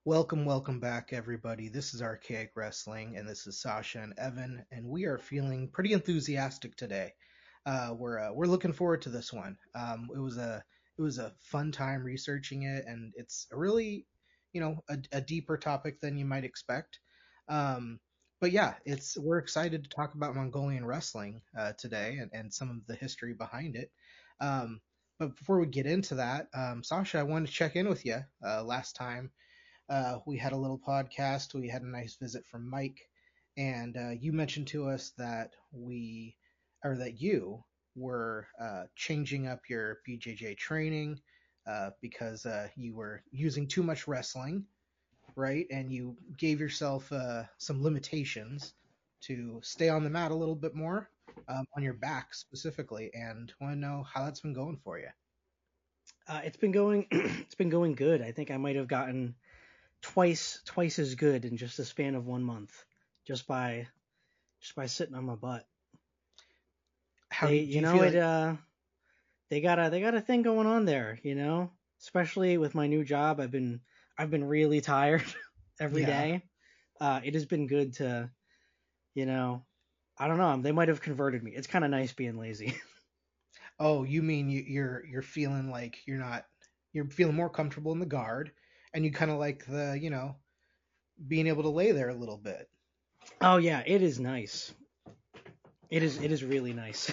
Welcome back, everybody. This is Archaic Wrestling, and this is Sasha and Evan, and we are feeling pretty enthusiastic today. We're looking forward to this one. It was a fun time researching it, and it's a really, a deeper topic than you might expect. But yeah, it's we're excited to talk about Mongolian wrestling today and some of the history behind it. Um, but before we get into that, Sasha, I wanted to check in with you. Last time we had a little podcast. We had a nice visit from Mike, and you mentioned to us that that you were changing up your BJJ training because you were using too much wrestling, right? And you gave yourself some limitations to stay on the mat a little bit more, on your back specifically, and want to know how that's been going for you. It's been going it's been going good. I think I might have gotten twice as good in just the span of 1 month, just by just by sitting on my butt. How They do you you know feel it like? they got a thing going on there. Especially with my new job. I've been really tired every Yeah. day. It has been good to, you know, I don't know, they might have converted me. It's kind of nice being lazy. Oh, you mean you're feeling like you're feeling more comfortable in the guard, and you kind of like being able to lay there a little bit. Oh yeah, it is nice. It is really nice.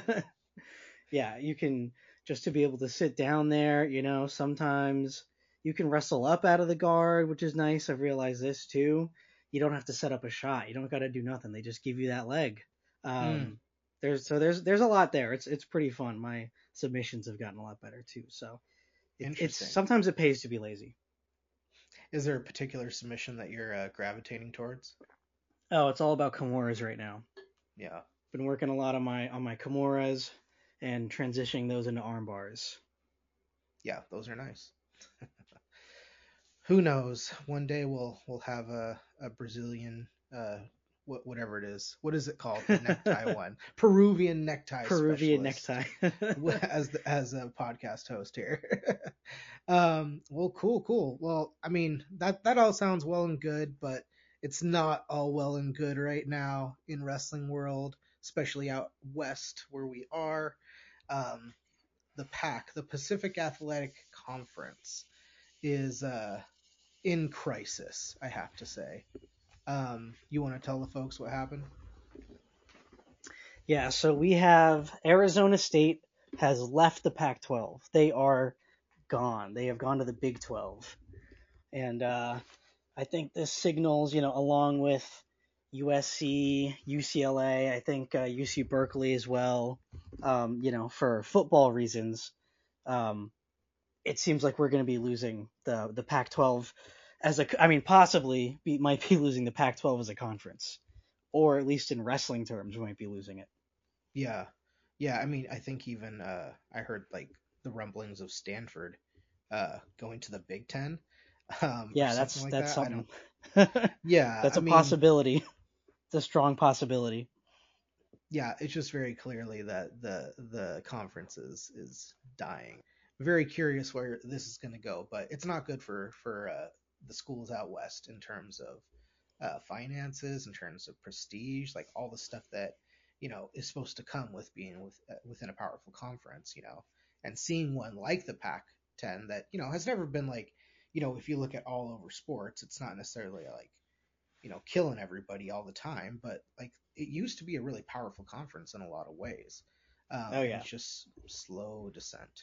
Yeah, you can just to be able to sit down there. Sometimes you can wrestle up out of the guard, which is nice. I've realized this too. You don't have to set up a shot. You don't got to do nothing. They just give you that leg. Mm, Um, there's a lot there. It's pretty fun. My submissions have gotten a lot better too. So it's interesting. sometimes it pays to be lazy. Is there a particular submission that you're gravitating towards? Oh, it's all about Kimuras right now. Yeah, Been working a lot on my Kimuras and transitioning those into arm bars. yeah, those are nice. Who knows? One day we'll have a Brazilian whatever it is. What is it called? The necktie one, Peruvian necktie Peruvian specialist, necktie. as a podcast host here. Well, cool. Well, I mean that all sounds well and good, but it's not all well and good right now in wrestling world, especially out west where we are. Um, the PAC, the Pacific Athletic Conference, is in crisis. I have to say. You want to tell the folks what happened? Yeah, so we have Arizona State has left the Pac-12. They are gone. They have gone to the Big 12. And I think this signals, along with USC, UCLA, I think UC Berkeley as well, for football reasons, um, it seems like we're going to be losing the Pac-12 I mean, possibly might be losing the Pac-12 as a conference, or at least in wrestling terms, we might be losing it. Yeah, yeah. I mean, I think even I heard like the rumblings of Stanford going to the Big Ten, or Yeah, something that's like that's that. I something. don't. Yeah, That's I a mean, possibility. It's a strong possibility. yeah. It's just very clearly that the conference is dying. Very curious where this is going to go, but it's not good for the schools out west in terms of finances, in terms of prestige, like all the stuff that is supposed to come with being within a powerful conference, and seeing one like the Pac-10 that has never been like, if you look at all over sports, it's not necessarily like killing everybody all the time, but like it used to be a really powerful conference in a lot of ways, Oh and yeah, it's just slow descent.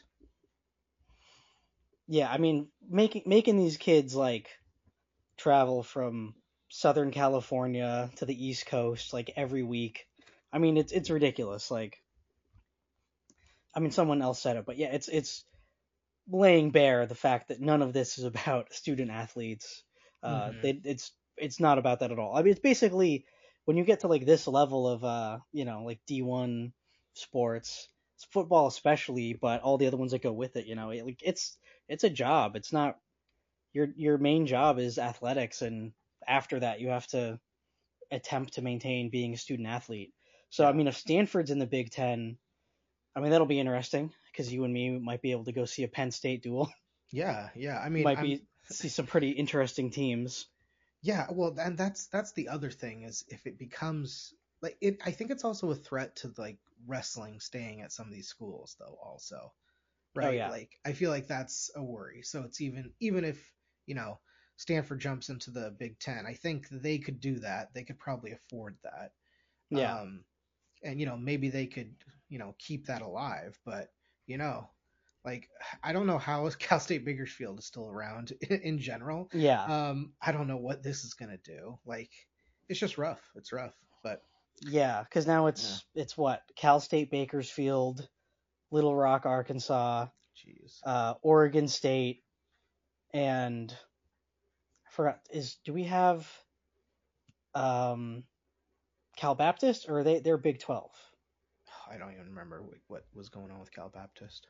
yeah. I mean, making these kids like travel from Southern California to the East Coast like every week. I mean, it's ridiculous. Like, I mean, someone else said it, but yeah, it's laying bare the fact that none of this is about student athletes. Hmm. It's not about that at all. I mean, it's basically when you get to like this level of like D1 sports, football especially, but all the other ones that go with it. It's a job. It's not your main job is athletics, and after that you have to attempt to maintain being a student athlete. So I Yeah, mean, if Stanford's in the Big Ten, I mean that'll be interesting because you and me might be able to go see a Penn State duel. yeah. I mean, Might I'm be. see some pretty interesting teams. Yeah, well, and that's the other thing is if it becomes like it, I think it's also a threat to like wrestling staying at some of these schools though also, Oh right? yeah, Like I feel like that's a worry. So it's even if, you know, Stanford jumps into the Big Ten, I think they could do that. They could probably afford that. yeah, Um, and maybe they could, keep that alive, but you know, like I don't know how Cal State Bakersfield is still around in general. yeah, I don't know what this is gonna do. Like it's just rough. It's rough, but yeah. Because now yeah, it's what Cal State, Bakersfield, Little Rock, Arkansas, jeez. Oregon State, and I forgot. Do we have um, Cal Baptist or they're Big 12? I don't even remember what was going on with Cal Baptist.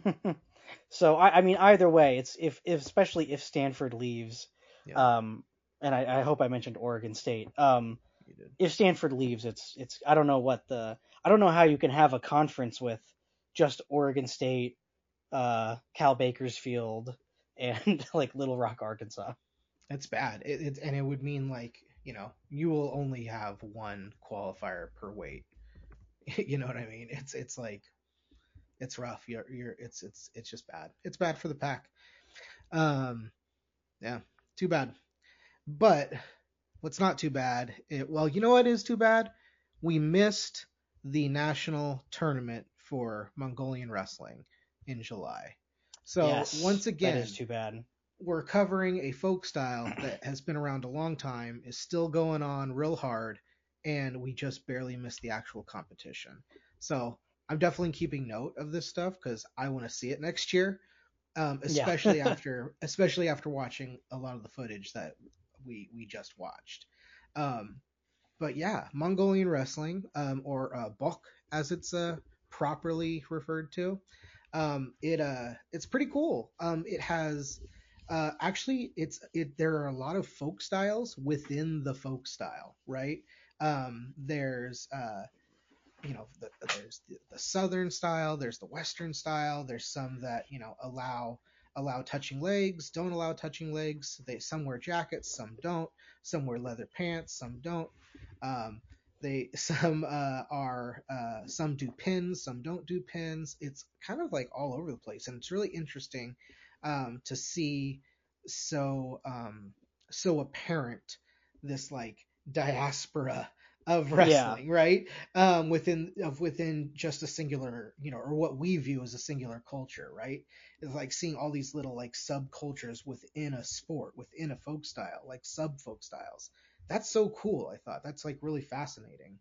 So I mean either way, it's if especially if Stanford leaves, Yeah, um, and I hope I mentioned Oregon State. you did. If Stanford leaves, it's I don't know I don't know how you can have a conference with just Oregon State, Cal Bakersfield, and like Little Rock, Arkansas. It's bad. And it would mean like you will only have one qualifier per weight. You know what I mean? It's like it's rough. It's just bad. It's bad for the pack. Um, yeah, too bad. But what's not too bad? Well, you know what is too bad? We missed the national tournament for Mongolian wrestling in July. So Yes, once that is again, too bad. we're covering a folk style that has been around a long time, is still going on real hard, and we just barely missed the actual competition. So I'm definitely keeping note of this stuff because I want to see it next year, Yeah. especially after watching a lot of the footage that we just watched. Um, but yeah, Mongolian wrestling, or Bok as it's properly referred to. It's pretty cool. It has actually there are a lot of folk styles within the folk style, right? There's there's the southern style, there's the western style, there's some that allow touching legs, don't allow touching legs. Some wear jackets, some don't. Some wear leather pants, some don't. Um, they some do pins, some don't do pins. It's kind of like all over the place, and it's really interesting to see so so apparent this like diaspora of Yeah. wrestling, right? Within just a singular, or what we view as a singular culture, right? It's like seeing all these little like subcultures within a sport, within a folk style, like sub folk styles. That's so cool. I thought that's like really fascinating.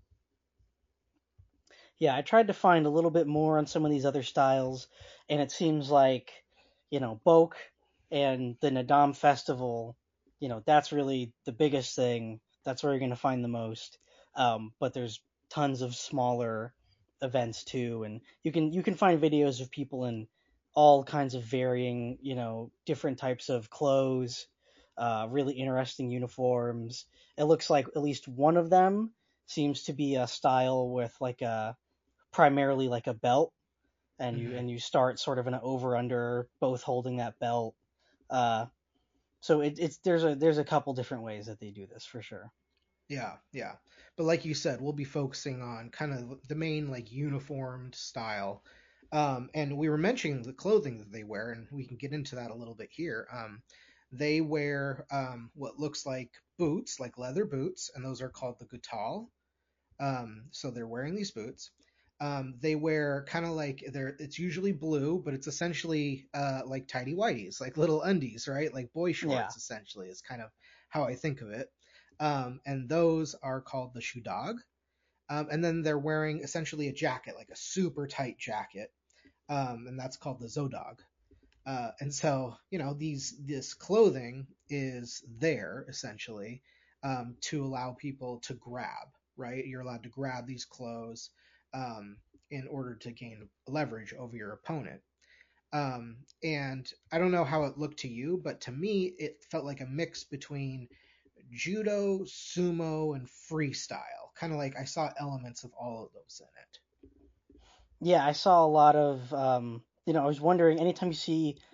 Yeah, I tried to find a little bit more on some of these other styles, and it seems like, Boke and the Nadam Festival, that's really the biggest thing. That's where you're going to find the most. But there's tons of smaller events too, and you can find videos of people in all kinds of varying, different types of clothes, really interesting uniforms. It looks like at least one of them seems to be a style with like a primarily like a belt, and you Hmm. and you start sort of an over under both holding that belt. Uh, so it's there's a couple different ways that they do this for sure. Yeah, yeah. But like you said, we'll be focusing on kind of the main like uniformed style. And we were mentioning the clothing that they wear, and we can get into that a little bit here. They wear what looks like boots, like leather boots, and those are called the gutal. So they're wearing these boots. They wear kind of like it's usually blue, but it's essentially like tidy whities, like little undies, right? Like boy Yeah, shorts, essentially, is kind of how I think of it. And those are called the shudag. And then they're wearing essentially a jacket, like a super tight jacket, and that's called the zodog. And so, this clothing is there essentially to allow people to grab, right? You're allowed to grab these clothes um, in order to gain leverage over your opponent. And I don't know how it looked to you, but to me, it felt like a mix between judo, sumo, and freestyle. Kind of like I saw elements of all of those in it. yeah. I saw a lot of I was wondering anytime you see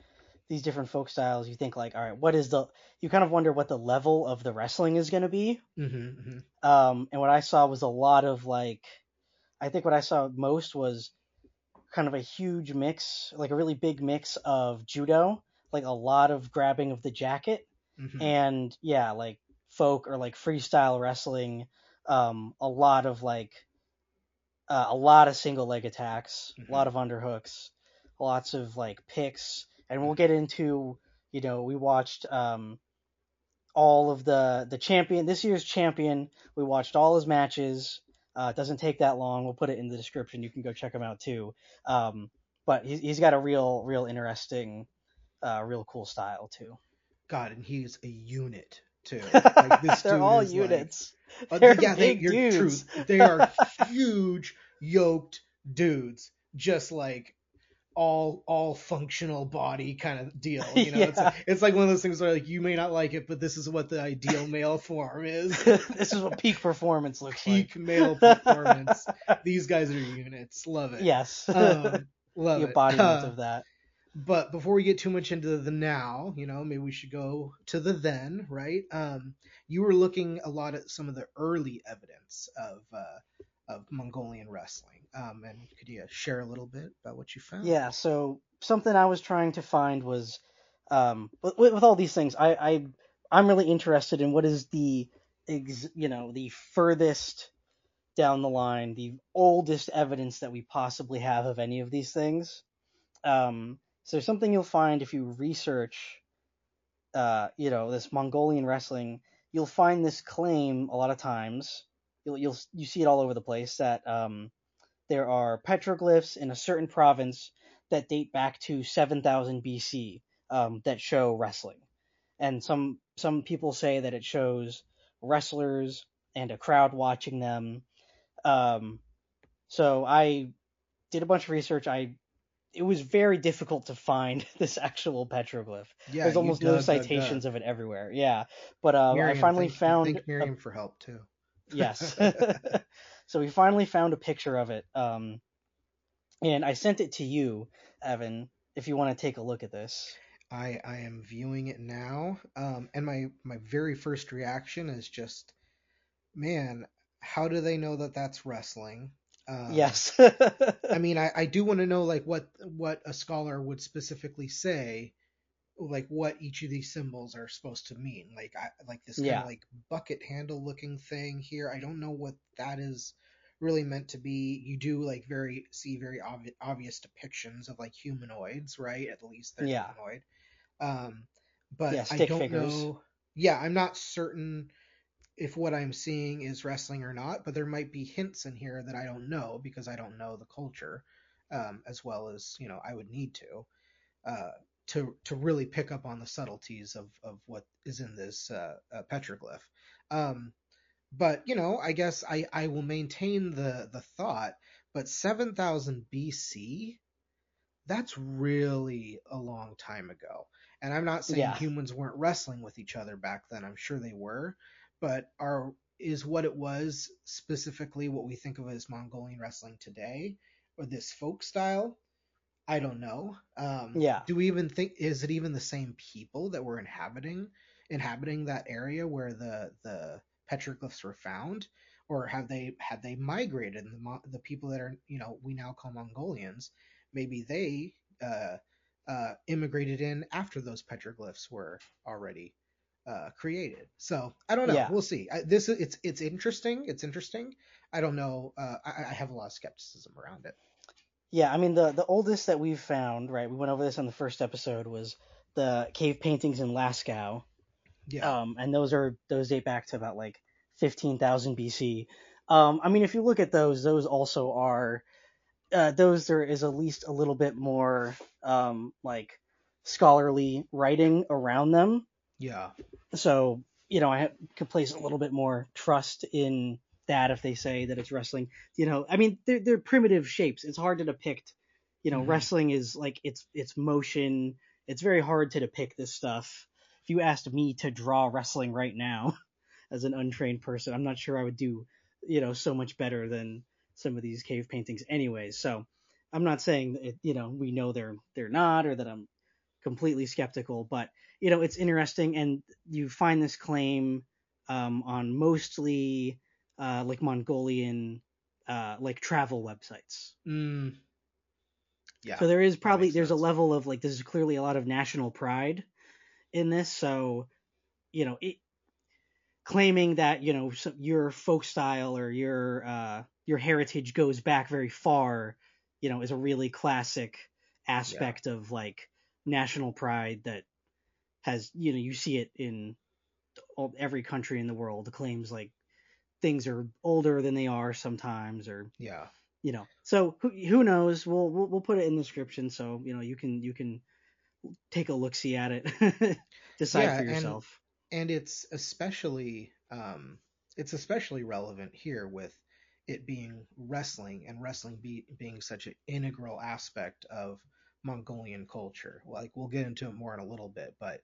these different folk styles, you think like, all right, you kind of wonder what the level of the wrestling is going to be. Mm-hmm. And what I saw was a lot of like, I think what I saw most was kind of a huge mix, like a really big mix of judo, like a lot of grabbing of the jacket, Mm-hmm. and yeah, like folk or like freestyle wrestling, a lot of single leg attacks, a Mm-hmm. lot of underhooks, lots of like picks, and we'll get into, we watched all of the champion, this year's champion. We watched all his matches. It doesn't take that long. We'll put it in the description. You can go check him out too. Um, but he's got a real interesting, real cool style too. God, and he's a unit too. Like this They're dude all is like, units. They're yeah, big you're true. dudes. They are huge, yoked dudes, just like all functional body kind of deal. You know, Yeah. it's like one of those things where like you may not like it, but this is what the ideal male form is. This is what peak performance looks like. Peak male performance. These guys are units. Love it. Yes. Love The it. embodiment of that. But before we get too much into the now, maybe we should go to the then, right? You were looking a lot at some of the early evidence of Mongolian wrestling. And could you share a little bit about what you found? Yeah, so something I was trying to find was, with all these things, I'm really interested in what is the furthest down the line, the oldest evidence that we possibly have of any of these things. So something you'll find if you research, this Mongolian wrestling, you'll find this claim a lot of times. You see it all over the place that there are petroglyphs in a certain province that date back to 7000 BC, that show wrestling, and some people say that it shows wrestlers and a crowd watching them. Um, so I did a bunch of research. It was very difficult to find this actual petroglyph. Yeah, There's you almost no dug. citations of it everywhere. Yeah, but I Miriam, finally found thank a Miriam for help too. yes. So we finally found a picture of it. And I sent it to you, Evan, if you want to take a look at this. I am viewing it now, and my very first reaction is just, man, how do they know that that's wrestling? Yes. I mean, I do want to know like what a scholar would specifically say, like what each of these symbols are supposed to mean. Like this kind of Yeah. like bucket handle looking thing here. I don't know what that is really meant to be. You do like very obvious depictions of like humanoids, right? At least they're Yeah. humanoid. Um, but Yeah. I Stick don't figures. know. Yeah, I'm not certain if what I'm seeing is wrestling or not, but there might be hints in here that I don't know because I don't know the culture, as well as I would need uh, to really pick up on the subtleties of what is in this petroglyph. Um, but I guess I will maintain the thought. But 7,000 BC, that's really a long time ago. And I'm not saying Yeah. humans weren't wrestling with each other back then. I'm sure they were, but is what it was specifically what we think of as Mongolian wrestling today, or this folk style? I don't know. Yeah. Do we even think is it even the same people that were inhabiting that area where the petroglyphs were found, or had they migrated? And the people that are we now call Mongolians, maybe they immigrated in after those petroglyphs were already created. So I don't know. Yeah. We'll see. It's interesting. It's interesting. I don't know. I have a lot of skepticism around it. Yeah. I mean, the oldest that we've found, right? We went over this on the first episode, was the cave paintings in Lascaux. Yeah. And those date back to about like 15,000 BC. I mean, if you look at those also are, there is at least a little bit more, like scholarly writing around them. Yeah. So, could place a little bit more trust in that if they say that it's wrestling. I mean, they're primitive shapes. It's hard to depict. Hmm. Wrestling is like it's motion. It's very hard to depict this stuff. If you asked me to draw wrestling right now as an untrained person, I'm not sure I would do, so much better than some of these cave paintings anyways. So I'm not saying that we know they're not, or that I'm completely skeptical, but it's interesting, and you find this claim on mostly like Mongolian like travel websites. Mm, yeah, So there is that probably makes there's a sense. level of like this is clearly a lot of national pride in this. So claiming that your folk style or your heritage goes back very far, is a really classic Yeah, aspect of like national pride that has you see it in every country in the world. The claims like things are older than they are sometimes, or yeah, so who knows? We'll put it in the description, so you can take a look see at it, decide yeah, for yourself. and it's especially relevant here with it being wrestling and being such an integral aspect of Mongolian culture. Like we'll get into it more in a little bit, but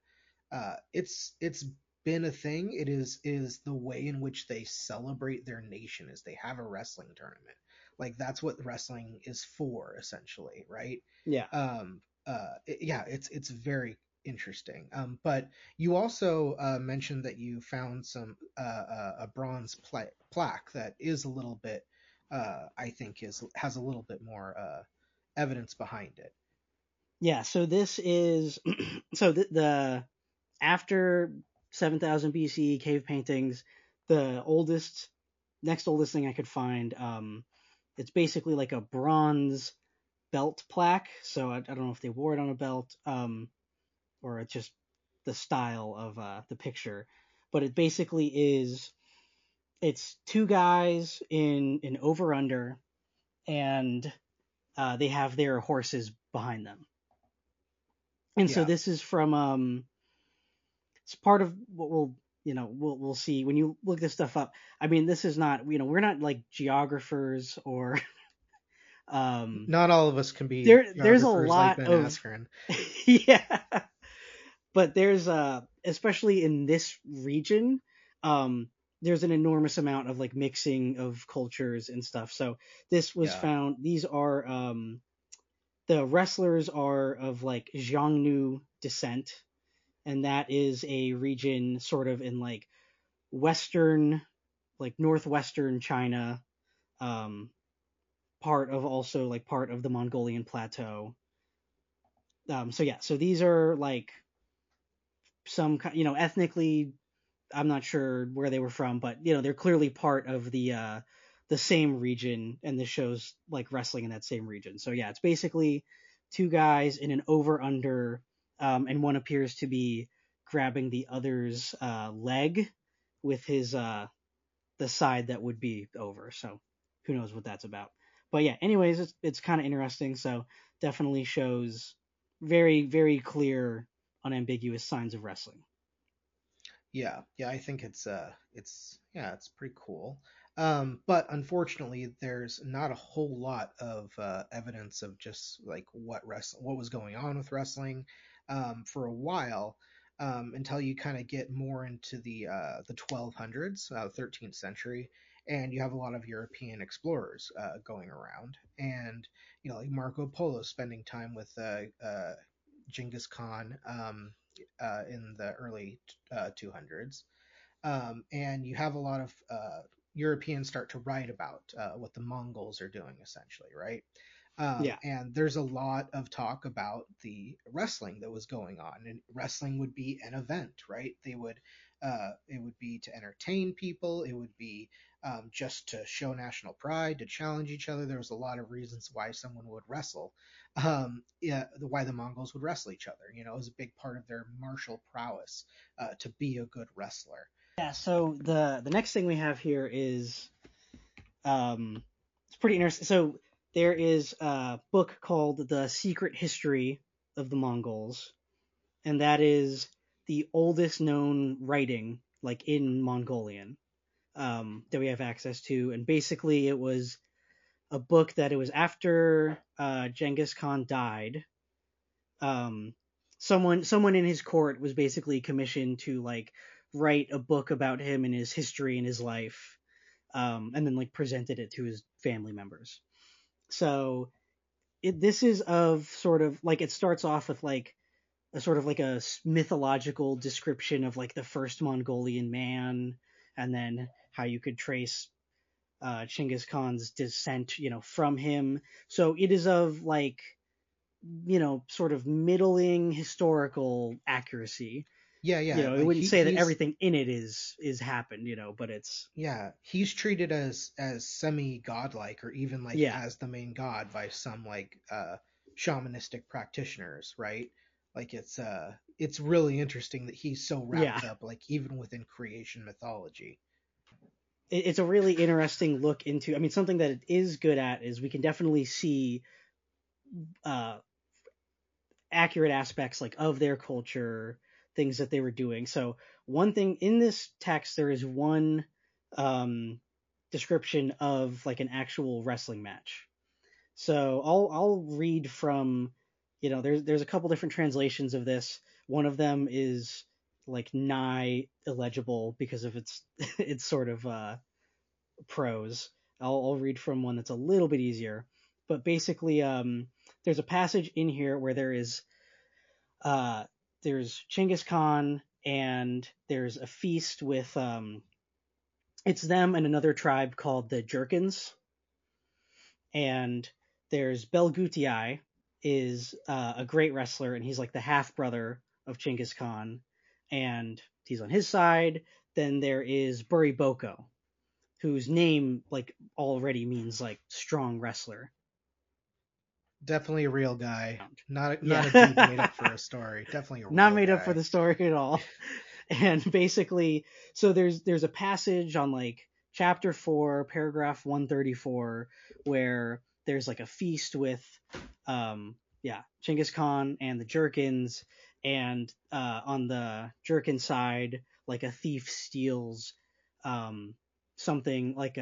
it's been a thing. It is the way in which they celebrate their nation is they have a wrestling tournament. Like that's what wrestling is for, essentially, right? Yeah. Yeah, it's very interesting. But you also mentioned that you found a bronze plaque that is a little bit, I think, is has a little bit more evidence behind it. Yeah, so this is so the after 7000 BC cave paintings, the next oldest thing I could find, it's basically like a bronze belt plaque. So I don't know if they wore it on a belt, or it's just the style of the picture, but it basically is it's two guys in an over under, and they have their horses behind them. And so Yeah, this is from it's part of what we'll see when you look this stuff up. I mean, this is not we're not like geographers or um not all of us can be there's a geographers like lot Ben of Askren. yeah, but there's especially in this region, um there's an enormous amount of like mixing of cultures and stuff. So this was Yeah, found, these are the wrestlers are of like Xiongnu descent, and that is a region sort of in like western, like northwestern China, um, part of also like part of the Mongolian plateau. So yeah, so these are like some ethnically, I'm not sure where they were from, but they're clearly part of the same region, and this shows like wrestling in that same region. So yeah, it's basically two guys in an over under, and one appears to be grabbing the other's leg with his the side that would be over. So who knows what that's about. But yeah, anyways, it's kind of interesting. So definitely shows very very clear, unambiguous signs of wrestling. yeah. I think it's yeah, it's pretty cool. But unfortunately, there's not a whole lot of evidence of just like what was going on with wrestling for a while, until you kind of get more into the 1200s, 13th century, and you have a lot of European explorers going around, and like Marco Polo spending time with Genghis Khan, in the early 200s. And you have a lot of Europeans start to write about what the Mongols are doing, essentially, right? Yeah. And there's a lot of talk about the wrestling that was going on, and wrestling would be an event, right? It would be to entertain people. It would be just to show national pride, to challenge each other. There was a lot of reasons why someone would wrestle. Yeah, why the Mongols would wrestle each other. It was a big part of their martial prowess to be a good wrestler. Yeah, so the next thing we have here is it's pretty interesting. So there is a book called The Secret History of the Mongols, and that is the oldest known writing like in Mongolian, that we have access to. And basically it was a book that it was after Genghis Khan died. Um, someone in his court was basically commissioned to like write a book about him and his history and his life, and then like presented it to his family members. So this is of sort of like, it starts off with like a sort of like a mythological description of like the first Mongolian man, and then how you could trace Chinggis Khan's descent, from him. So it is of like, sort of middling historical accuracy. Yeah, yeah. It Like wouldn't say that he's everything in it is happened, but it's yeah, he's treated as semi godlike or even like yeah, as the main god by some like shamanistic practitioners, right? Like it's really interesting that he's so yeah. wrapped up like even within creation mythology. It's a really interesting look into. I mean, something that it is good at is we can definitely see uh, accurate aspects like of their culture, things that they were doing. So one thing in this text, there is one um, description of like an actual wrestling match. So I'll read from, there's a couple different translations of this. One of them is like nigh illegible because of its its sort of prose. I'll read from one that's a little bit easier, but basically, there's a passage in here where uh, there's Chinggis Khan and there's a feast with it's them and another tribe called the Jerkins, and there's Belgutiai is a great wrestler, and he's like the half brother of Chinggis Khan, and he's on his side. Then there is Buri Boko, whose name like already means like strong wrestler. Definitely a real guy. Not a dude made Yeah. up for a story. Definitely a Not real made up for guy. the story at all. And basically, so there's a passage on like chapter 4, paragraph 134, where there's like a feast with Chinggis Khan and the Jerkins, and on the Jerkin side, like a thief steals um something like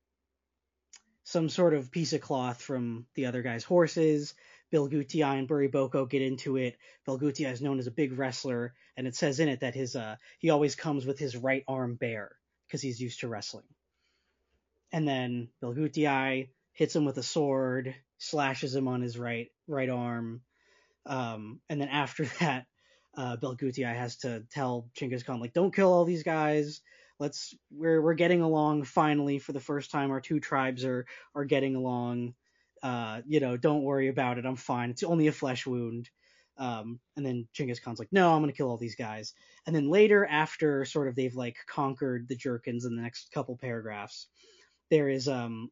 some sort of piece of cloth from the other guy's horses. Bill Gutiai and Buri Boko get into it. Bill Gutiai is known as a big wrestler, and it says in it that he always comes with his right arm bare because he's used to wrestling. And then Bill Gutiai hits him with a sword, slashes him on his right arm, and then after that, Bill Gutiai has to tell Chinggis Khan like, "Don't kill all these guys. We're getting along finally for the first time. Our two tribes are getting along. Don't worry about it. I'm fine. It's only a flesh wound." And then Chinggis Khan's like, "No, I'm gonna kill all these guys." And then later, after sort of they've like conquered the Jerkins in the next couple paragraphs, there is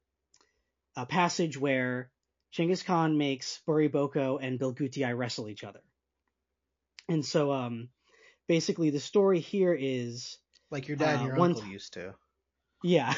a passage where Chinggis Khan makes Buri Boko and Bilgutiai wrestle each other. And so basically the story here is Like your dad and your one uncle used to. yeah.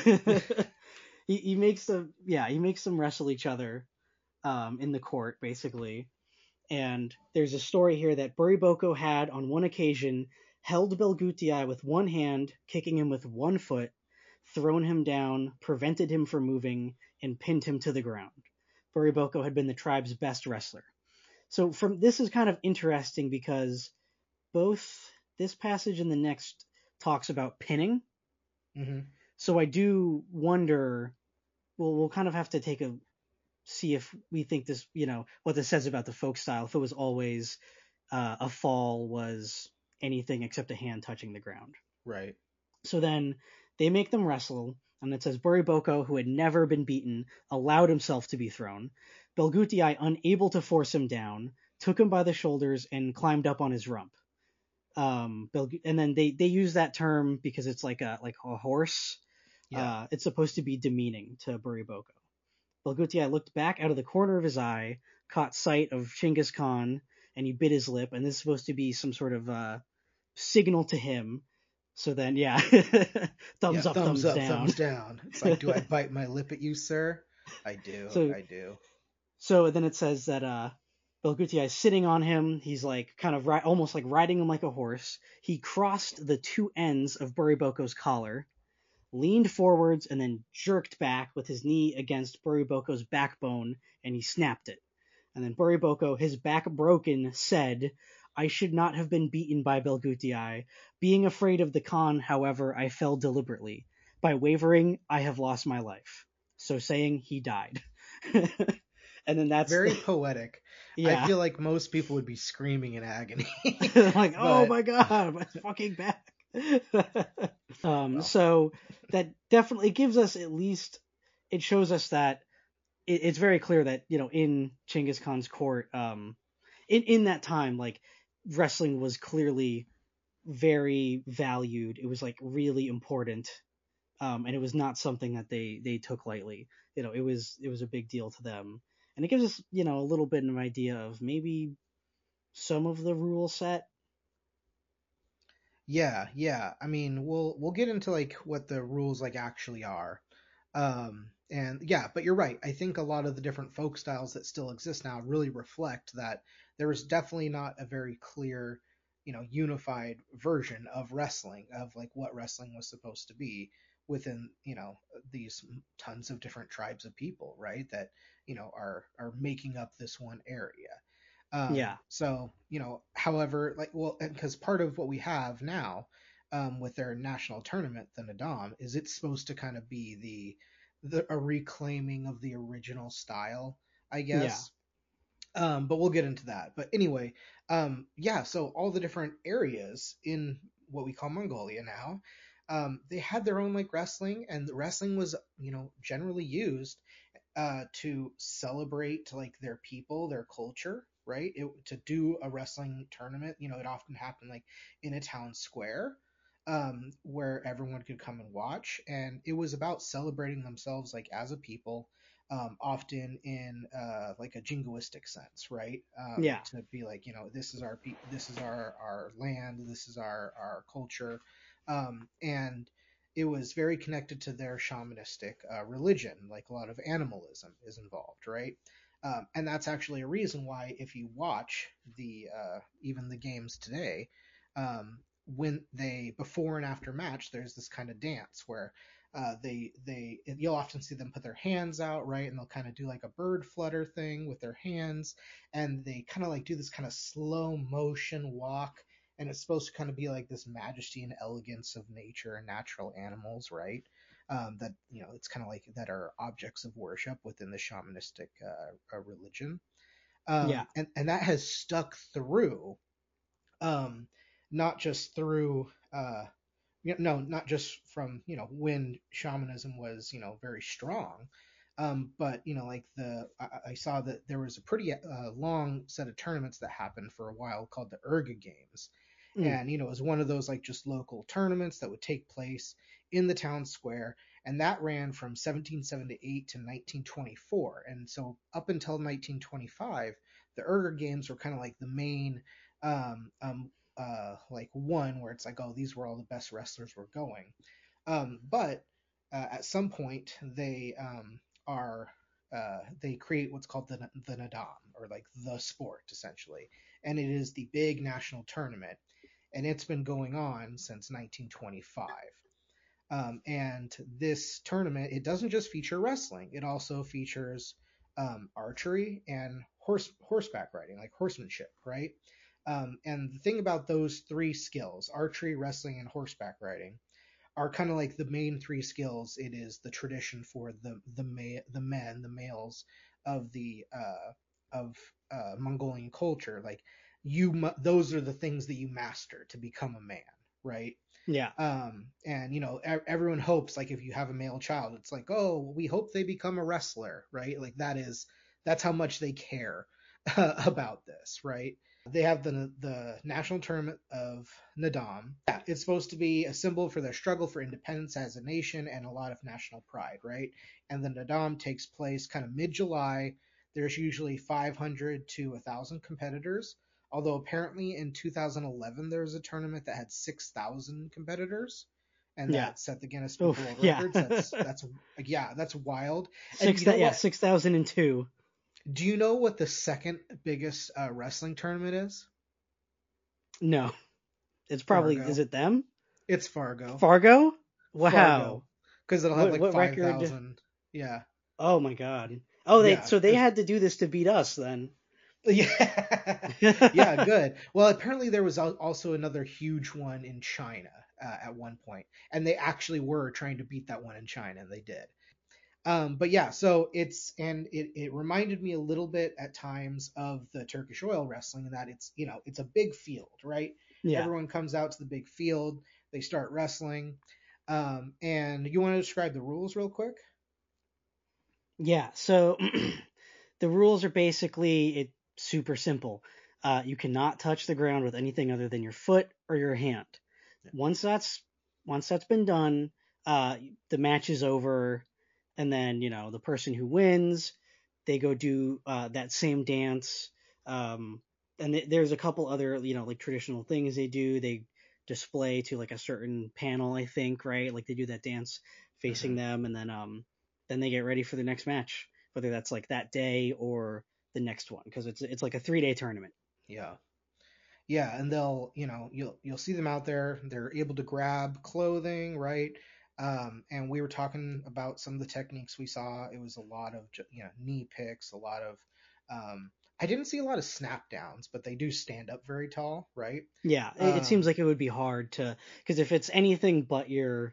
he makes them wrestle each other in the court basically. And there's a story here that Buri Boko had on one occasion held Belgutiai with one hand, kicking him with one foot, thrown him down, prevented him from moving, and pinned him to the ground. Buri Boko had been the tribe's best wrestler. So this is kind of interesting because both this passage and the next talks about pinning. Mm-hmm. So I do wonder. We'll kind of have to see if we think this, what this says about the folk style. If it was always a fall was anything except a hand touching the ground. Right. So then they make them wrestle, and it says Buri Boko, who had never been beaten, allowed himself to be thrown. Belgutiai, unable to force him down, took him by the shoulders and climbed up on his rump. And then they use that term because it's like a horse. Yeah. It's supposed to be demeaning to Buri Boko. Belgutiai looked back out of the corner of his eye, caught sight of Chinggis Khan, and he bit his lip. And this is supposed to be some sort of signal to him. So then, yeah, thumbs up, thumbs down. Thumbs down. It's like, do I bite my lip at you, sir? I do. I do. So then it says that Belgutiai is sitting on him. He's like kind of almost like riding him like a horse. He crossed the two ends of Buri Boko's collar, leaned forwards, and then jerked back with his knee against Buri Boko's backbone, and he snapped it. And then Buri Boko, his back broken, said, "I should not have been beaten by Belgutiai. Being afraid of the Khan, however, I fell deliberately. By wavering, I have lost my life." So saying, he died. And then that's Very poetic. I yeah. feel like most people would be screaming in agony. Like, oh But my god, my fucking back. well, So that definitely gives us at least it shows us that it's very clear that in Genghis Khan's court, in that time, like wrestling was clearly very valued. It was like really important, and it was not something that they took lightly. It was a big deal to them, and it gives us a little bit of an idea of maybe some of the rule set. yeah, yeah. I mean, we'll get into like what the rules like actually are. And yeah, but you're right. I think a lot of the different folk styles that still exist now really reflect that there was definitely not a very clear, unified version of wrestling, of like what wrestling was supposed to be within, these tons of different tribes of people, right? That, are making up this one area. Yeah, So, however, like, well, because part of what we have now, with their national tournament, the Nadam, is it's supposed to kind of be a reclaiming of the original style, I yeah, guess. But we'll get into that. But anyway, yeah, so all the different areas in what we call Mongolia now, they had their own like wrestling, and the wrestling was, generally used to celebrate like their people, their culture, right? To do a wrestling tournament, it often happened like in a town square, where everyone could come and watch, and it was about celebrating themselves like as a people, often in like a jingoistic sense, right? yeah, To be like, this is this is our land, this is our culture, and it was very connected to their shamanistic religion. Like a lot of animalism is involved, right? And that's actually a reason why, if you watch the even the games today, when they before and after match, there's this kind of dance where you'll often see them put their hands out, right, and they'll kind of do like a bird flutter thing with their hands, and they kind of like do this kind of slow motion walk, and it's supposed to kind of be like this majesty and elegance of nature and natural animals, right? That it's kind of like that are objects of worship within the shamanistic religion, yeah, and that has stuck through, um, not just through no, not just from when shamanism was very strong, but like I saw that there was a pretty long set of tournaments that happened for a while called the Urga Games, mm, and it was one of those like just local tournaments that would take place in the town square, and that ran from 1778 to 1924, and so up until 1925, the Urga Games were kind of like the main um, um, like one where it's like, oh, these were all the best wrestlers were going. But at some point, are they create what's called the Nadam, or like the sport essentially, and it is the big national tournament, and it's been going on since 1925. And this tournament, it doesn't just feature wrestling; it also features archery and horseback riding, like horsemanship, right? And the thing about those three skills, archery, wrestling, and horseback riding, are kind of like the main three skills. It is the tradition for the males of the Mongolian culture. Like those are the things that you master to become a man, right? yeah, And everyone hopes, like, if you have a male child, it's like, oh, we hope they become a wrestler, right? Like that's how much they care about this, right? They have the national tournament of Nadam. Yeah, it's supposed to be a symbol for their struggle for independence as a nation and a lot of national pride, right? And the Nadam takes place kind of mid-July. There's usually 500 to 1,000 competitors. Although apparently in 2011 there was a tournament that had 6,000 competitors, and yeah. that set the Guinness Book Oh, of World yeah. Records. That's yeah, that's wild. And you know Yeah, what? 6,002. Do you know what the second biggest wrestling tournament is? No, it's probably is Fargo. it them? It's Fargo. Fargo? Wow. Fargo, because it'll have What like what record? 5,000. Yeah, Oh my God. Oh, yeah, they because had to do this to beat us then. yeah, yeah, good. Well, apparently there was also another huge one in China at one point, and they actually were trying to beat that one in China, and they did. But yeah, so it reminded me a little bit at times of the Turkish oil wrestling in that it's a big field, right? Yeah. Everyone comes out to the big field, they start wrestling. And you want to describe the rules real quick? Yeah. So the rules are basically super simple. You cannot touch the ground with anything other than your foot or your hand. Yeah. Once that's once that's been done, the match is over, and then the person who wins, they go do that same dance. Um, and there's a couple other like traditional things they do. They display to like a certain panel, I think, right? Like they do that dance facing Hmm. them, and then they get ready for the next match, whether that's like that day or the next one, because it's like a 3-day tournament. Yeah. Yeah, and you'll see them out there. They're able to grab clothing, right? And we were talking about some of the techniques we saw. It was a lot of knee picks, a lot of I didn't see a lot of snap downs, but they do stand up very tall, right? Yeah, it seems Um, like it would be hard to, because if it's anything but your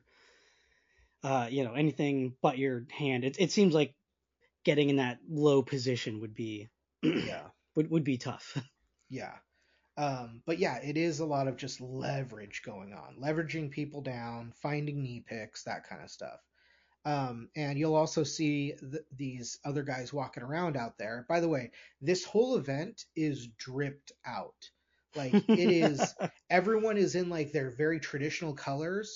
anything but your hand, it seems like getting in that low position would be yeah, would be tough. yeah. But yeah, it is a lot of just leverage going on, leveraging people down, finding knee picks, that kind of stuff. And you'll also see these other guys walking around out there. By the way, this whole event is dripped out. Like it is, everyone is in like their very traditional colors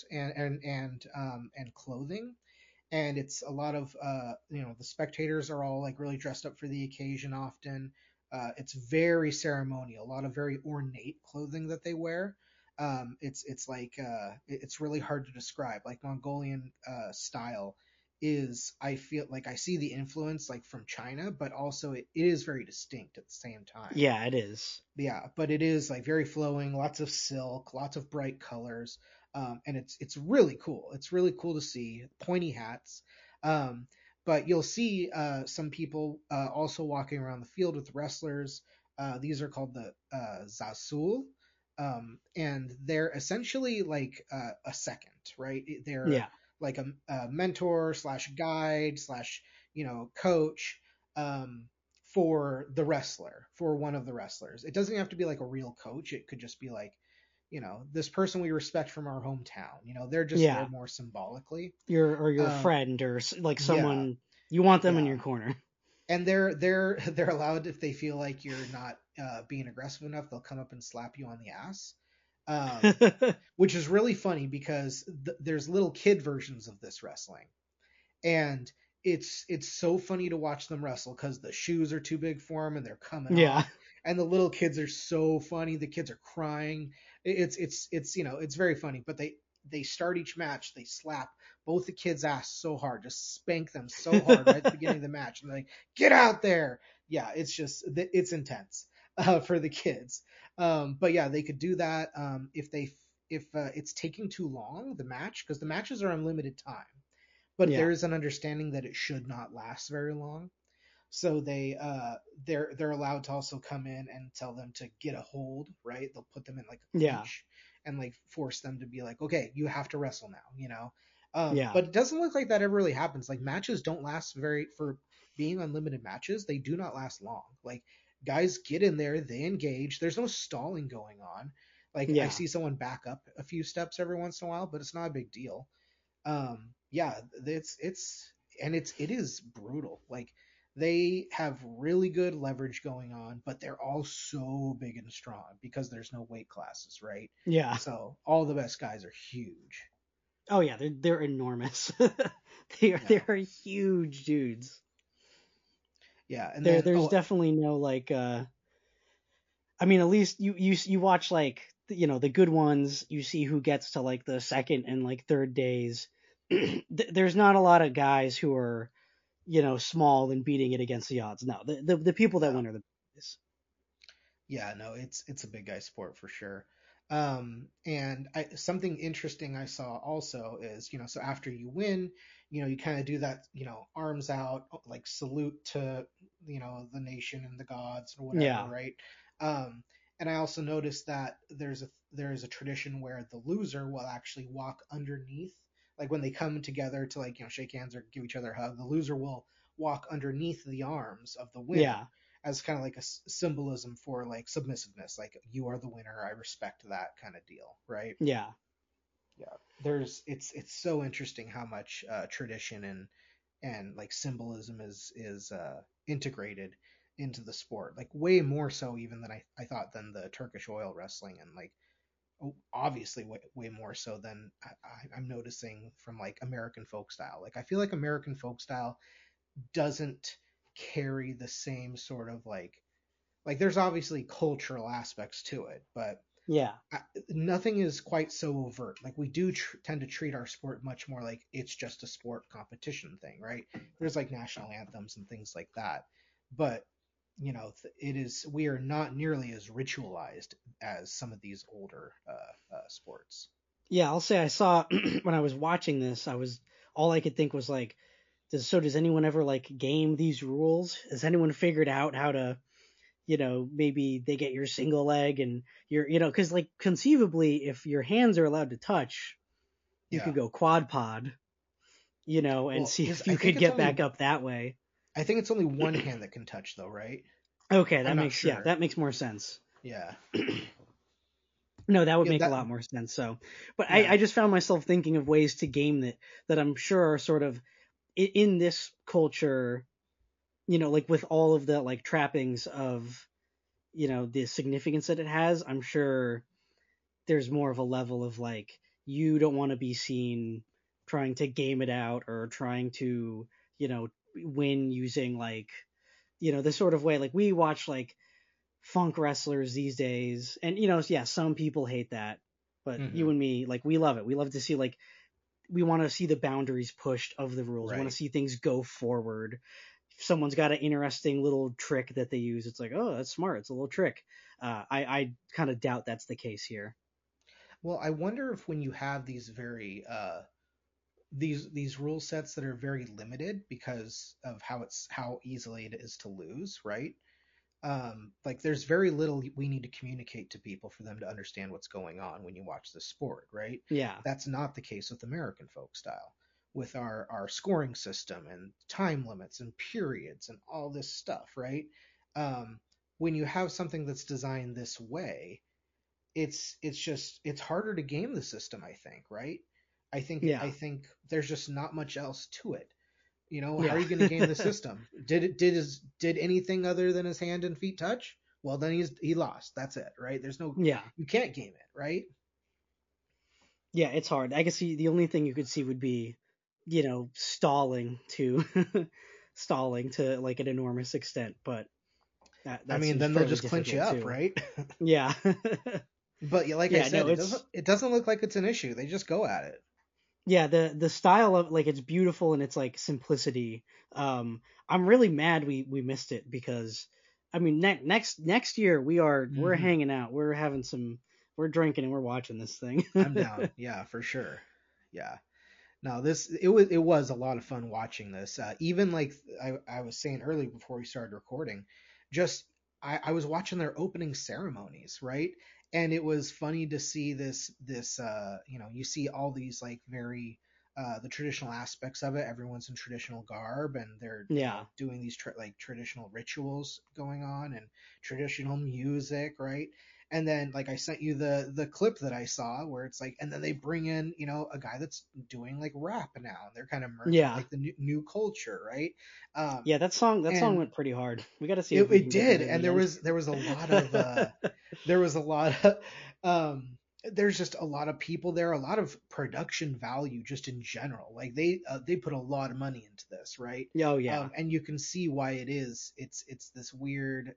and clothing, and it's a lot of the spectators are all like really dressed up for the occasion often. It's very ceremonial, a lot of very ornate clothing that they wear. It's like it's really hard to describe. Like Mongolian style is, I feel like I see the influence like from China, but also it is very distinct at the same time. Yeah, it is. Yeah, but it is like very flowing, lots of silk, lots of bright colors, and it's really cool. It's really cool to see pointy hats. Um, but you'll see some people also walking around the field with wrestlers. These are called the Zasul, and they're essentially like a second, right? They're Yeah, like a mentor slash guide slash coach. For the wrestler, for one of the wrestlers. It doesn't have to be like a real coach. It could just be like, this person we respect from our hometown. They're just there yeah. more symbolically. Your Um, friend or like yeah, someone you want them in yeah. your corner. And they're allowed, if they feel like you're not being aggressive enough, they'll come up and slap you on the ass. Um, which is really funny because there's little kid versions of this wrestling, and it's so funny to watch them wrestle because the shoes are too big for them and they're coming Yeah, off, and the little kids are so funny. The kids are crying. It's very funny. But they start each match, they slap both the kids' ass so hard, just spank them so hard right at the beginning of the match, and they're like, "Get out there!" Yeah, it's intense for the kids. But yeah, they could do that if it's taking too long, the match, because the matches are unlimited time, but yeah, there is an understanding that it should not last very long. So they're allowed to also come in and tell them to get a hold, right? They'll put them in like a yeah, clinch and like force them to be like, okay, you have to wrestle now. yeah, But it doesn't look like that ever really happens. Like matches don't last very for being unlimited matches. They do not last long. Like guys get in there, they engage. There's no stalling going on. Like I yeah. see someone back up a few steps every once in a while, but it's not a big deal. Yeah, it is brutal. Like they have really good leverage going on, but they're all so big and strong because there's no weight classes, right? Yeah. So all the best guys are huge. Oh yeah, they're enormous. they are Yeah, they are huge dudes. yeah, and There's then there's definitely no like I mean, at least you watch like the good ones. You see who gets to like the second and like third days. There's not a lot of guys who are small and beating it against the odds. No, the people that no, win are the guys. yeah, no, it's a big guy sport for sure. And something interesting I saw also is, so after you win, you kind of do that, arms out, like salute to, the nation and the gods or whatever, Yeah, right? Um, and I also noticed that there's a tradition where the loser will actually walk underneath like when they come together to like shake hands or give each other a hug, the loser will walk underneath the arms of the winner Yeah. as kind of like a symbolism for like submissiveness, like you are the winner, I respect that kind of deal, right? Yeah. Yeah, there's it's so interesting how much tradition and like symbolism is integrated into the sport, like way more so even than I thought than the Turkish oil wrestling, and like obviously way more so than I'm noticing from like American folk style. Like I feel like American folk style doesn't carry the same sort of like there's obviously cultural aspects to it, but Yeah. nothing is quite so overt. Like we do tend to treat our sport much more like it's just a sport competition thing, right? There's like national anthems and things like that, but it is we are not nearly as ritualized as some of these older sports. Yeah. I'll say I saw when I was watching this, all I could think was like, does anyone ever like game these rules? Has anyone figured out how to, maybe they get your single leg and because like conceivably, if your hands are allowed to touch, you Yeah. could go quad pod, and Well, see is if you could get back up that way. I think it's only one hand that can touch though, right? Okay, I'm not yeah, sure. that makes more sense. Yeah. No, that would Yeah. make a That. lot more sense. So, but Yeah. I just found myself thinking of ways to game that I'm sure are sort of in this culture, like with all of the like trappings of, the significance that it has. I'm sure there's more of a level of like, you don't want to be seen trying to game it out or trying to, win using like, the sort of way like we watch like funk wrestlers these days. And, yeah, some people hate that, but Hmm. you and me, like, we love it. We love to see, like, we want to see the boundaries pushed of the rules. We want Right. to see things go forward. If someone's got an interesting little trick that they use, it's like, oh, that's smart. It's a little trick. I kind of doubt that's the case here. Well, I wonder if when you have these very these rule sets that are very limited because of how easily it is to lose, right? Like there's very little we need to communicate to people for them to understand what's going on when you watch the sport, right? Yeah. That's not the case with American folk style, with our scoring system and time limits and periods and all this stuff, right? Um, when you have something that's designed this way, it's harder to game the system, I think, right? I Yeah. think there's just not much else to it. How are Yeah. you going to game the system? Did anything other than his hand and feet touch? Well, then he lost. That's it, right? There's no Yeah. you can't game it, right? Yeah. It's hard. I guess the only thing you could see would be, stalling to stalling to like an enormous extent, but I that mean, seems then they'll fairly just clinch you difficult up, too. right? Yeah. But yeah, like I Yeah, said, no, it doesn't look like it's an issue. They just go at it. yeah, the style of like it's beautiful and it's like simplicity. I'm really mad we missed it because I mean next year we're Hmm. hanging out, we're drinking and we're watching this thing. I'm down. Yeah, for sure. Yeah. No, it was a lot of fun watching this. Even like I was saying earlier before we started recording, just I was watching their opening ceremonies, right? And it was funny to see this you see all these like very the traditional aspects of it. Everyone's in traditional garb and they're Yeah. doing these like traditional rituals going on and traditional music, right? And then like I sent you the clip that I saw where it's like, and then they bring in a guy that's doing like rap now, and they're kind of merging Yeah. like the new culture, right? Um, Yeah, that song and went pretty hard. We got to see if we it can get that did, in and the there end. was there was a lot of there was a lot of there's just a lot of people there, a lot of production value just in general. Like they put a lot of money into this, right? Oh yeah. And you can see why it is. It's this weird.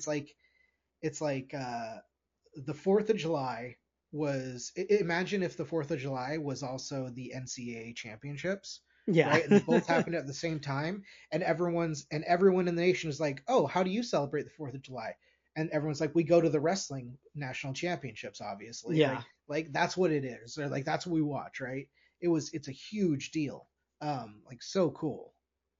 It's like the Fourth of July imagine if the Fourth of July was also the NCAA championships, Yeah. right? And they both happened at the same time, and everyone in the nation is like, oh, how do you celebrate the Fourth of July? And everyone's like, we go to the wrestling national championships, obviously, right? Yeah. Like that's what it is, or like that's what we watch, right? It's a huge deal, like so cool.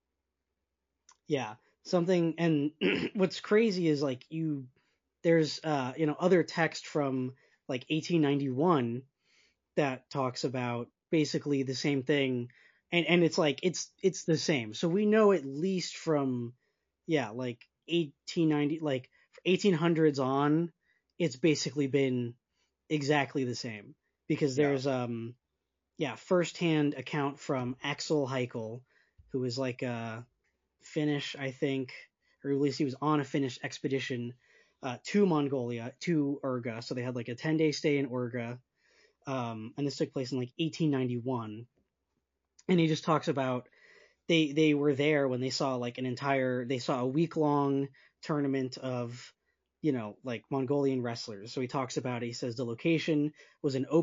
Yeah. Something and what's crazy is like there's other text from like 1891 that talks about basically the same thing, and it's like it's the same. So we know at least from like 1890, like 1800s on, it's basically been exactly the same because Yeah. there's firsthand account from Axel Heikel, who is like a Finnish, I think, or at least he was on a Finnish expedition to Mongolia, to Urga. So they had like a 10-day stay in Urga, and this took place in like 1891. And he just talks about they were there when they saw like they saw a week long tournament of like Mongolian wrestlers. So he talks about it. He says the location was an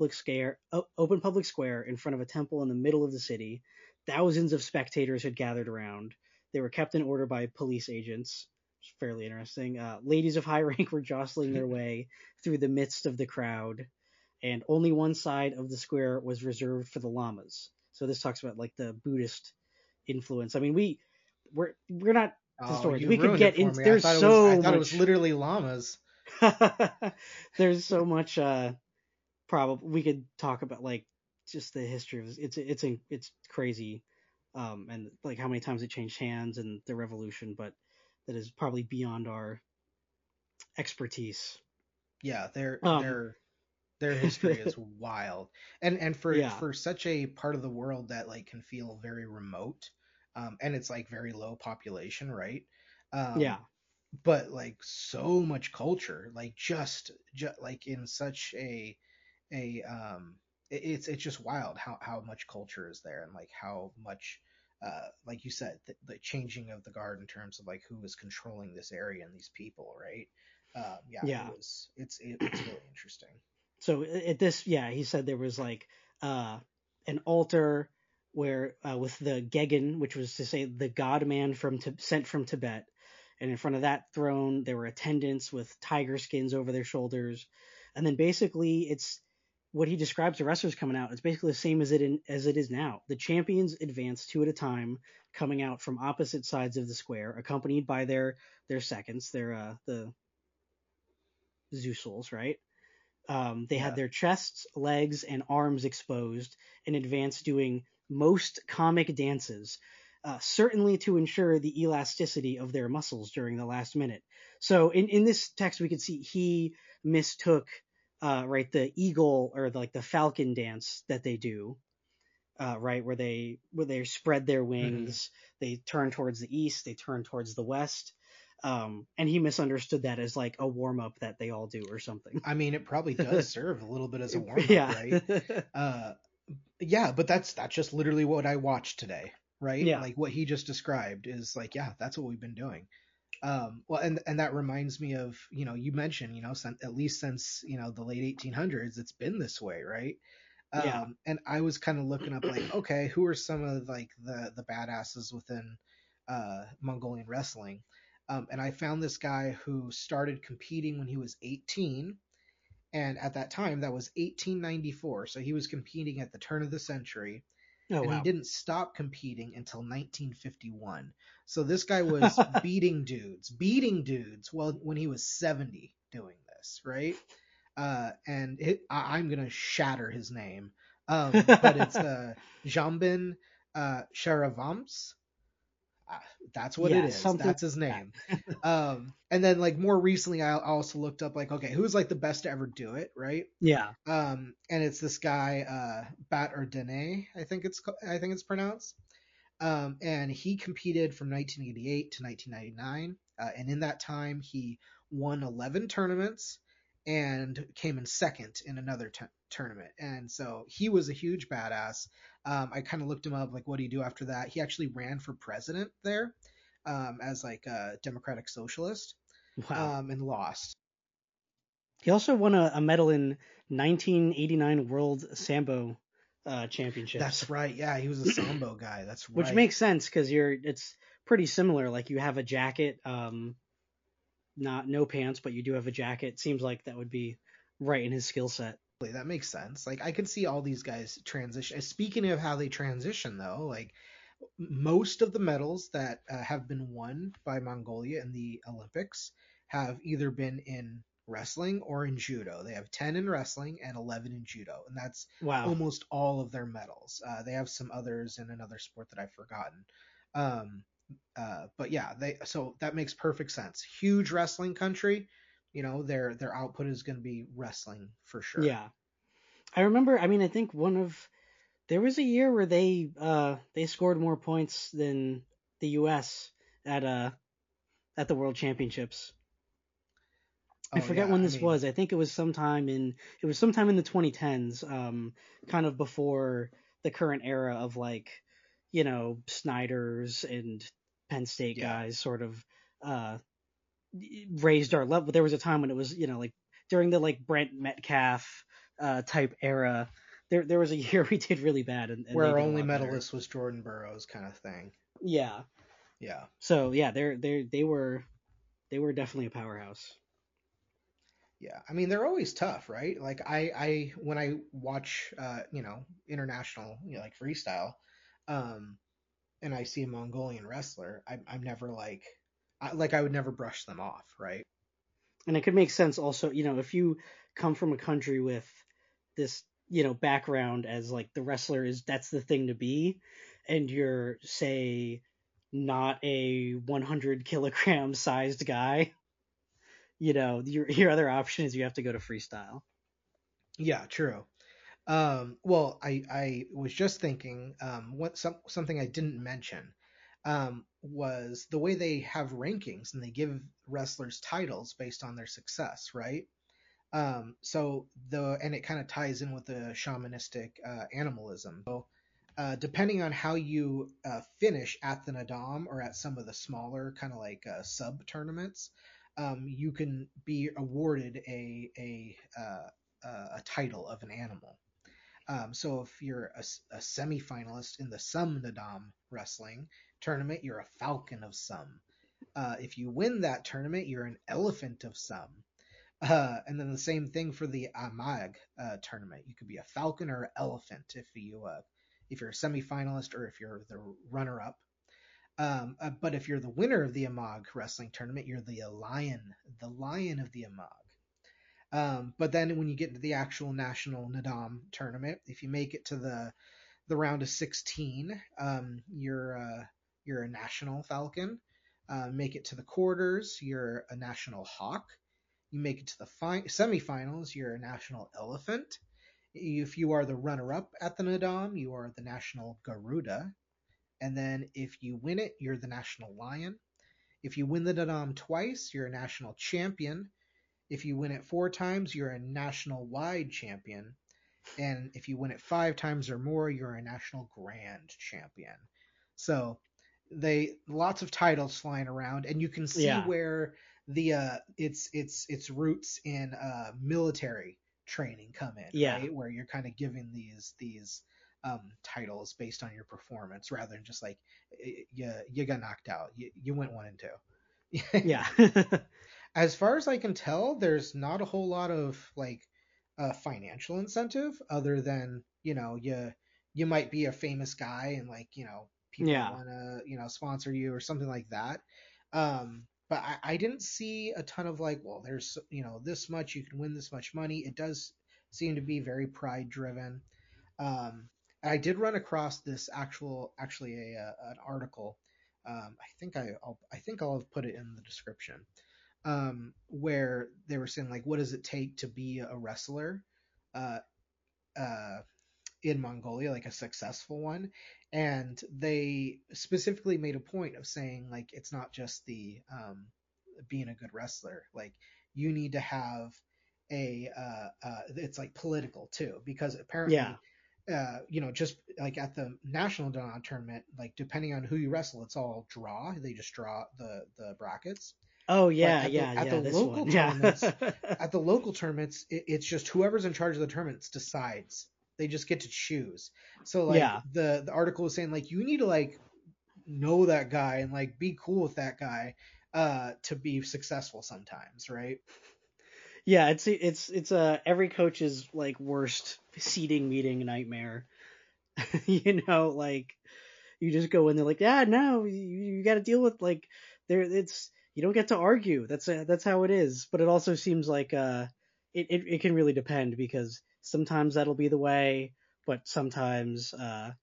open public square in front of a temple in the middle of the city. Thousands of spectators had gathered around. They were kept in order by police agents. It's fairly interesting. Ladies of high rank were jostling their way through the midst of the crowd, and only one side of the square was reserved for the lamas. So this talks about like the Buddhist influence. I mean, we're not Oh, historians. you We could ruined it get for in. me. There's I so thought it was much. literally llamas. There's so much. Probably we could talk about like just the history of it's crazy, and like how many times it changed hands and the revolution, but that is probably beyond our expertise. Yeah, Um, their history is wild. And yeah, for such a part of the world that like can feel very remote, and it's like very low population, right? yeah, Um, but like so much culture, like just like in such a it's just wild how much culture is there, and like how much like you said, the changing of the guard in terms of like who is controlling this area and these people, right? Yeah, yeah. it's really interesting. So at this, he said there was like uh, an altar where with the Gegan, which was to say the God man sent from Tibet, and in front of that throne there were attendants with tiger skins over their shoulders, and then basically it's what he describes the wrestlers coming out. It's basically the same as it is now. The champions advance two at a time, coming out from opposite sides of the square, accompanied by their seconds, the Zusuls, right? They had Yeah. their chests, legs, and arms exposed in advance, doing most comic dances, certainly to ensure the elasticity of their muscles during the last minute. So in this text, we could see he mistook right the eagle or like the falcon dance that they do. Right where they spread their Hmm. wings, they turn towards the east, they turn towards the west, and he misunderstood that as like a warm up that they all do or something. I mean, it probably does serve a little bit as a warm up, Yeah. right? Uh, yeah, but that's just literally what I watched today, right? Yeah. Like what he just described is like, yeah, that's what we've been doing. Well, and that reminds me of, you mentioned, at least since, the late 1800s, it's been this way, right? Yeah. And I was kind of looking up like, okay, who are some of like the badasses within Mongolian wrestling? And I found this guy who started competing when he was 18, and at that time that was 1894, so he was competing at the turn of the century, Oh and he wow. didn't stop competing until 1951. So this guy was beating dudes well when he was 70 doing this, right? I'm gonna shatter his name, but it's Jambin Sharavamps. Uh, that's what it Yeah, is. something That's his like name. that. And then like more recently, I also looked up like, okay, who's like the best to ever do it, right? Yeah. And it's this guy, Bat Dene, I think it's pronounced. And he competed from 1988 to 1999. And in that time, he won 11 tournaments and came in second in another tournament. And so he was a huge badass. I kind of looked him up, like, what do you do after that? He actually ran for president there, as like a democratic socialist, Wow. and lost. He also won a medal in 1989 World Sambo Championships, That's right. Yeah, he was a Sambo guy. That's which right. makes sense because it's pretty similar. Like you have a jacket, not no pants, but you do have a jacket. Seems like that would be right in his skill set. That makes sense. Like I can see all these guys transition. Speaking of how they transition, though, like most of the medals that have been won by Mongolia in the Olympics have either been in wrestling or in judo. They have 10 in wrestling and 11 in judo, and that's Wow. almost all of their medals. They have some others in another sport that I've forgotten. Um, but yeah, so that makes perfect sense. Huge wrestling country, their output is going to be wrestling for sure. Yeah. I remember, I mean, I think there was a year where they scored more points than the US at the World Championships. I Oh forget yeah, when I this mean, was. I think it was sometime in the 2010s, kind of before the current era of like, Snyder's and Penn State yeah, guys sort of uh raised our level. There was a time when it was, like during the like Brent Metcalf type era. There was a year we did really bad, and where they our did a only lot better. medalist was Jordan Burroughs kind of thing. Yeah. Yeah. So yeah, they were definitely a powerhouse. Yeah, I mean they're always tough, right? Like I when I watch international, like freestyle, um, and I see a Mongolian wrestler, I'm never like, I would never brush them off, right? And it could make sense also, if you come from a country with this, background as like the wrestler is that's the thing to be, and you're say not a 100 kilogram sized guy, your other option is you have to go to freestyle. Yeah, true. Well, I was just thinking, something I didn't mention, was the way they have rankings and they give wrestlers titles based on their success, right? And it kind of ties in with the shamanistic animalism. So, depending on how you finish at the Nadam or at some of the smaller kind of like sub tournaments, you can be awarded a title of an animal. So if you're a semifinalist in the Sum Nadam wrestling tournament, you're a falcon of Sum. If you win that tournament, you're an elephant of Sum. And then the same thing for the Amag tournament. You could be a falcon or an elephant if you're a semifinalist or if you're the runner up. But if you're the winner of the Amag wrestling tournament, you're the lion of the Amag. But then when you get into the actual national Nadam tournament, if you make it to the round of 16, you're a national falcon. Make it to the quarters, you're a national hawk. You make it to the semifinals, you're a national elephant. If you are the runner-up at the Nadam, you are the national Garuda. And then if you win it, you're the national lion. If you win the Nadam twice, you're a national champion. If you win it 4 times, you're a national wide champion. And if you win it 5 times or more, you're a national grand champion. So they lots of titles flying around, and you can see Yeah. where the its roots in military training come in, Yeah. right? Where you're kind of giving these titles based on your performance rather than just like you got knocked out, you went 1 and 2. Yeah. As far as I can tell, there's not a whole lot of like financial incentive other than you might be a famous guy and like people Yeah. want to sponsor you or something like that. But I didn't see a ton of like, well, there's this much, you can win this much money. It does seem to be very pride driven. Um, I did run across this actually an article. I think I'll have put it in the description, where they were saying like, what does it take to be a wrestler uh, uh, in Mongolia, like a successful one? And they specifically made a point of saying like, it's not just the being a good wrestler. Like, you need to have it's like political too, because Yeah. apparently. Just like at the national tournament, like depending on who you wrestle, it's all draw. They just draw the brackets. Oh But yeah, at the yeah, at yeah. the This local one. Yeah. tournaments, it's just whoever's in charge of the tournaments decides. They just get to choose. So like Yeah. the article was saying like, you need to like know that guy and like be cool with that guy to be successful sometimes, right? Yeah. It's every coach's like worst seating meeting nightmare. Like you just go in there like, yeah, no, you got to deal with like there. you don't get to argue. That's how it is. But it also seems like it can really depend because sometimes that'll be the way, but sometimes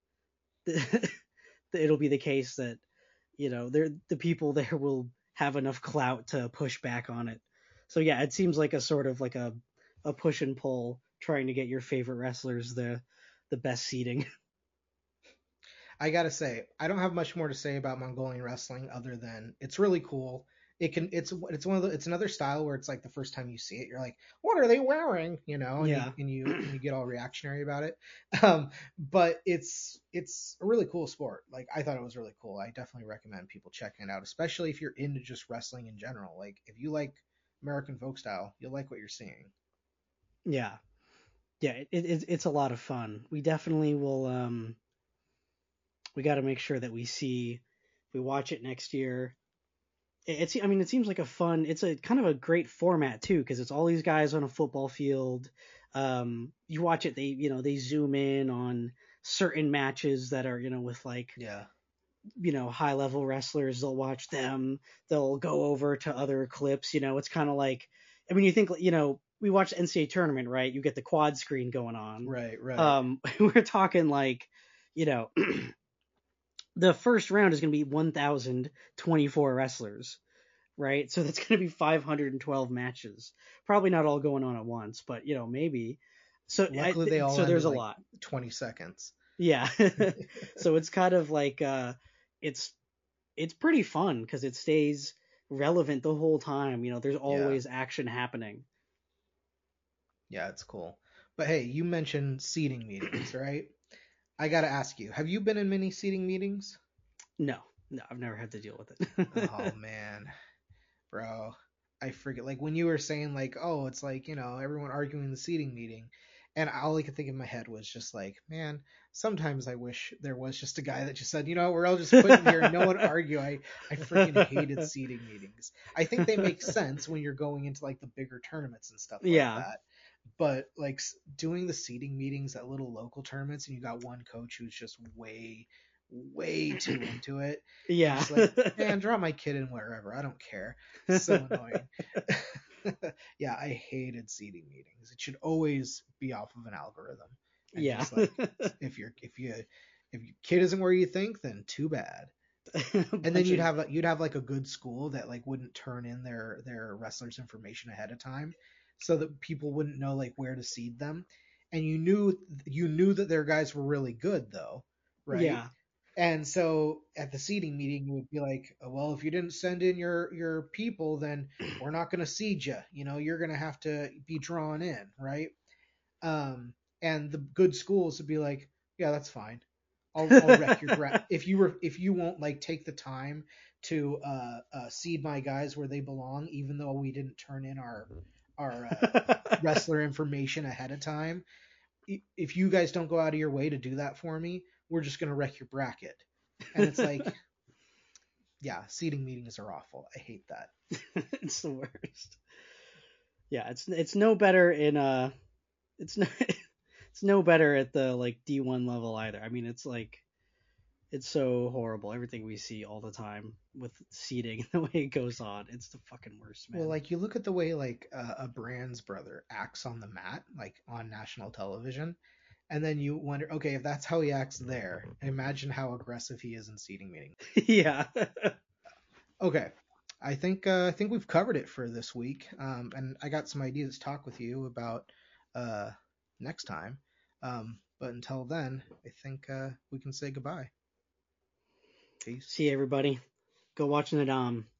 it'll be the case that the people there will have enough clout to push back on it. So yeah, it seems like a sort of like a push and pull trying to get your favorite wrestlers the best seating. I gotta say, I don't have much more to say about Mongolian wrestling other than it's really cool. It's one of the it's another style where it's like the first time you see it, you're like, what are they wearing? You know, and Yeah. you get all reactionary about it. But it's a really cool sport. Like I thought it was really cool. I definitely recommend people checking it out, especially if you're into just wrestling in general. Like if you like American folk style, you'll like what you're seeing. Yeah. Yeah, it's a lot of fun. We definitely will we got to make sure that we watch it next year. I mean, it seems like a fun. It's a kind of a great format too, because it's all these guys on a football field. You watch it, they zoom in on certain matches that are with like Yeah. high level wrestlers. They'll watch them. They'll go over to other clips. It's kind of like, I mean, you think we watch the NCAA tournament, right? You get the quad screen going on. Right, right. We're talking like, you know, the first round is going to be 1,024 wrestlers, right? So that's going to be 512 matches. Probably not all going on at once, but maybe. Luckily, they all So end there's in a like lot. 20 seconds. Yeah. So it's kind of like it's it's pretty fun because it stays relevant the whole time. There's Yeah. always action happening. Yeah, it's cool. But hey, you mentioned seating meetings, right? I gotta ask you, have you been in many seating meetings? No, no, I've never had to deal with Oh it. man, bro. I forget like when you were saying like, oh, it's like, everyone arguing in the seating meeting. And all I could think in my head was just like, man, sometimes I wish there was just a guy that just said, we're all just put in here and no one argue. I freaking hated seating meetings. I think they make sense when you're going into like the bigger tournaments and stuff like Yeah, that. But like doing the seating meetings at little local tournaments and you got one coach who's just way too into it, and you're yeah. just like, man, drop my kid in wherever, I don't care. So annoying. Yeah, I hated seating meetings. It should always be off of an algorithm, and Yeah. just like if your kid isn't where you think, then too bad. A And then bunch of you'd have like a good school that like wouldn't turn in their wrestlers information ahead of time, so that people wouldn't know like where to seed them, and you knew that their guys were really good though, right? yeah. And so at the seeding meeting, you would be like, well, if you didn't send in your people, then we're not going to seed you. You're going to have to be drawn in, right? And the good schools would be like, yeah, that's fine. I'll wreck your bra if you won't like take the time to seed my guys where they belong, even though we didn't turn in our wrestler information ahead of time. If you guys don't go out of your way to do that for me, we're just gonna wreck your bracket. And it's like, yeah, seating meetings are awful. I hate that. It's the worst. Yeah, it's no better in it's no it's no better at the like D1 level either. I mean, it's like it's so horrible. Everything we see all the time with seating and the way it goes on, it's the fucking worst, Well, man. like you look at the way like a Brand's brother acts on the mat, like on national television, and then you wonder, okay, if that's how he acts there, imagine how aggressive he is in seating meetings. Yeah. Okay, I think we've covered it for this week, and I got some ideas to talk with you about uh, next time. But until then, I think we can say goodbye. Peace. See everybody. Go watch Nadam.